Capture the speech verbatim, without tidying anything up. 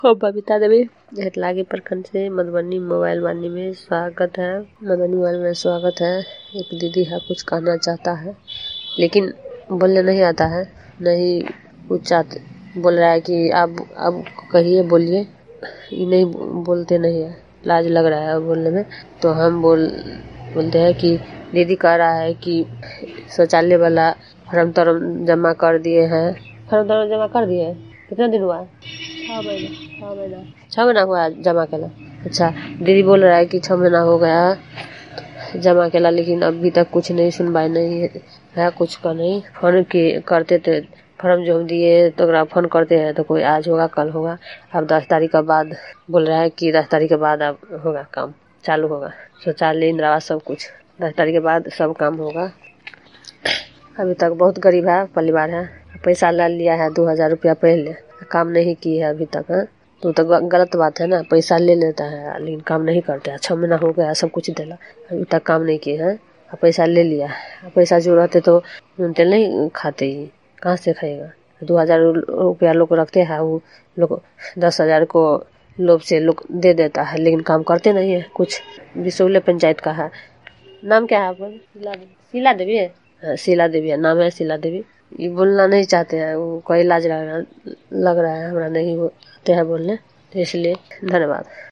हो बबीता देवी हेटलागी प्रखंड से मधुबनी मोबाइल वाणी में स्वागत है। मधुबनी मोबाइल में स्वागत है। एक दीदी है, कुछ कहना चाहता है लेकिन बोलने नहीं आता है, नहीं कुछ चाहते, बोल रहा है कि आप अब कहिए, बोलिए। ये नहीं बोलते नहीं है, लाज लग रहा है बोलने में। तो हम बोल बोलते हैं कि दीदी कह रहा है कि शौचालय वाला फॉर्म तरम जमा कर दिए हैं। फॉर्म तरम जमा कर दिए हैं? कितना दिन हुआ है? छः महीना छः महीना छः महीना हुआ है जमा केला। अच्छा, दीदी बोल रहा है कि छः महीना हो गया जमा केला, लेकिन अभी तक कुछ नहीं सुनवाई नहीं है, कुछ का नहीं। फोन के करते थे, फॉर्म जो हम दिए तो फोन करते हैं तो कोई आज होगा कल होगा। अब दस तारीख के बाद बोल रहा है कि दस तारीख के बाद अब होगा, काम चालू होगा। शौचालय, इंदिरा आवास, सब कुछ दस तारीख के बाद सब काम होगा। अभी तक बहुत गरीब है परिवार है, पैसा ला लिया है दो हजार रुपया पहले, काम नहीं की है अभी तक है। तो तो गलत बात है ना, पैसा ले लेता है लेकिन काम नहीं करते। छः महीना हो गया सब कुछ देला, अभी तक काम नहीं किए हैं। पैसा ले लिया, पैसा जो रहते तो नून तेल नहीं खाते, ही कहाँ से खाएगा। दो हजार रुपया लोग रखते हैं, वो लोग दस हजार को लोभ से लोग दे देता है, लेकिन काम करते नहीं है कुछ। बिसौले पंचायत का है। नाम क्या है आपका? शीला देवी है। हाँ, शीला देवी है नाम है, शीला देवी। ये बोलना नहीं चाहते हैं, वो कोई लाज लग रहा लग रहा है हमारा, नहीं आते हैं बोलने, तो इसलिए धन्यवाद।